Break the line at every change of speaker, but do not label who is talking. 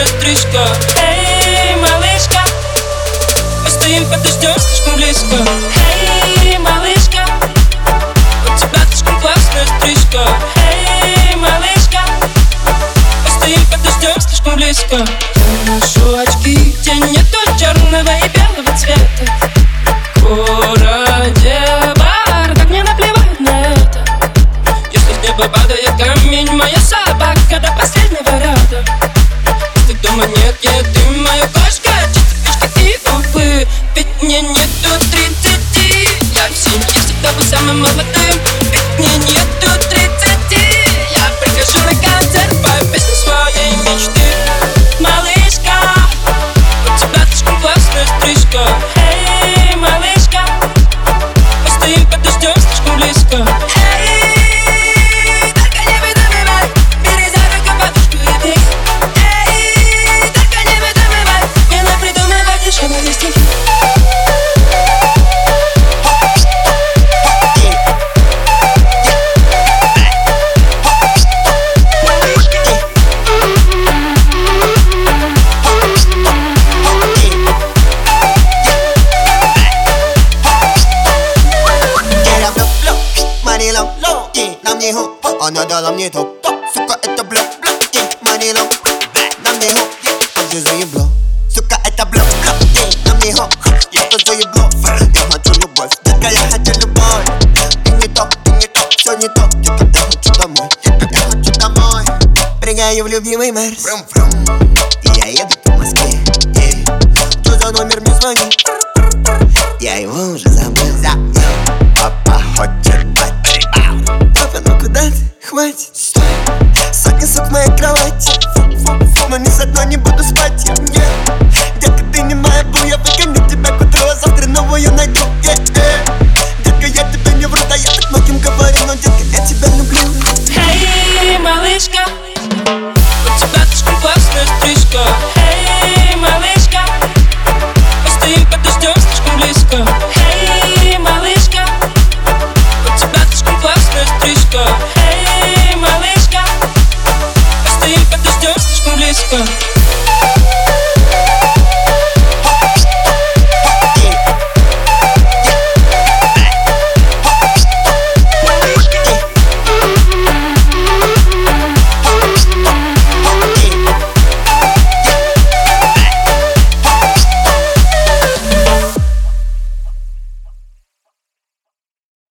классная стрижка. Эй, малышка, мы стоим под дождем слишком близко. Эй, малышка, у тебя слишком классная стрижка. Эй, малышка, мы стоим под дождем слишком близко. Я ношу очки, где нету черного и белого цвета. В городе бардак, мне наплевать на это. Если с неба падает камень, моя собака до последнего ряда. Если дома нет еды, моя кошка чисто пешки и увы. Ведь мне нету 30, я в семье всегда был самым молодым. Ведь мне нету 30, я прихожу на концерт, пою песню своей мечты. Малышка, у тебя слишком классная стрижка. Эй, малышка, мы стоим под дождем слишком близко. Эй, только не выдумывай, бери за руку подушку и беги. Эй, только не выдумывай, не напридумывай дешевые стихи.
Она дала мне топ, сука, это блок, money long, на мне хоп, я же заебло. Сука, это блок, на мне хоп, я тоже заебло. Я хочу любовь, детка, я хочу любовь. Ты не то, все не то. Я когда хочу домой, прыгаю в любимый Мерс. И я еду по Москве. Что за номер мне звонит? Я его уже забыл. Папа хочет бать. Папа, ну куда ты? Хватит, стой. Сотни сук в моей кровати. Но ни с одной не буду спать. Детка, ты не моя бу, я выгоню тебя к утру, а завтра новую найду. Детка, я тебе не вру, да я так многим говорю, но детка, я тебя люблю.
Эй, малышка, у тебя слишком классная стрижка. Эй, малышка, мы стоим под дождем слишком близко. Эй, малышка, у тебя слишком классная стрижка. Эй, малышка, мы стоим под дождем слишком близко.